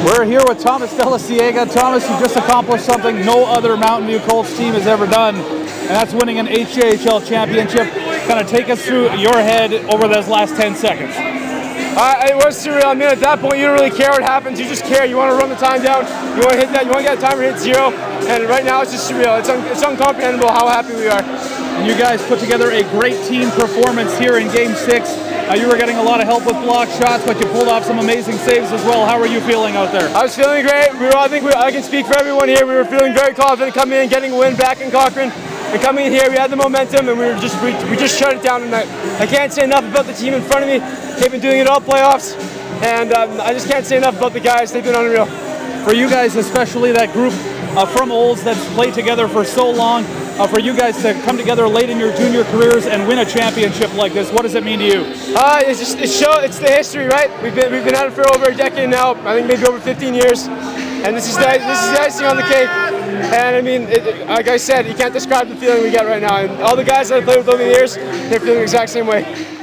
We're here with Thomas Delasiega. Thomas, you just accomplished something no other Mountain View Colts team has ever done, and that's winning an HJHL championship. Kind of take us through your head over those last 10 seconds. It was surreal. I mean, at that point, you don't really care what happens. You just care. You want to run the time down. You want to hit that. You want to get a timer hit 0. And right now, it's just surreal. It's uncomprehendable how happy we are. And you guys put together a great team performance here in Game 6. You were getting a lot of help with block shots, but you pulled off some amazing saves as well. How were you feeling out there? I was feeling great. I can speak for everyone here. We were feeling very confident coming in, getting a win back in Cochrane. And coming in here, we had the momentum, and we just shut it down tonight. I can't say enough about the team in front of me. They've been doing it all playoffs, and I just can't say enough about the guys. They've been unreal. For you guys, especially that group from Olds that's played together for so long, for you guys to come together late in your junior careers and win a championship like this, what does it mean to you? It's the history, right? We've been at it for over a decade now. I think maybe over 15 years, and this is the icing on the cake. And I mean, like I said, you can't describe the feeling we get right now. And all the guys that I played with over the years, they're feeling the exact same way.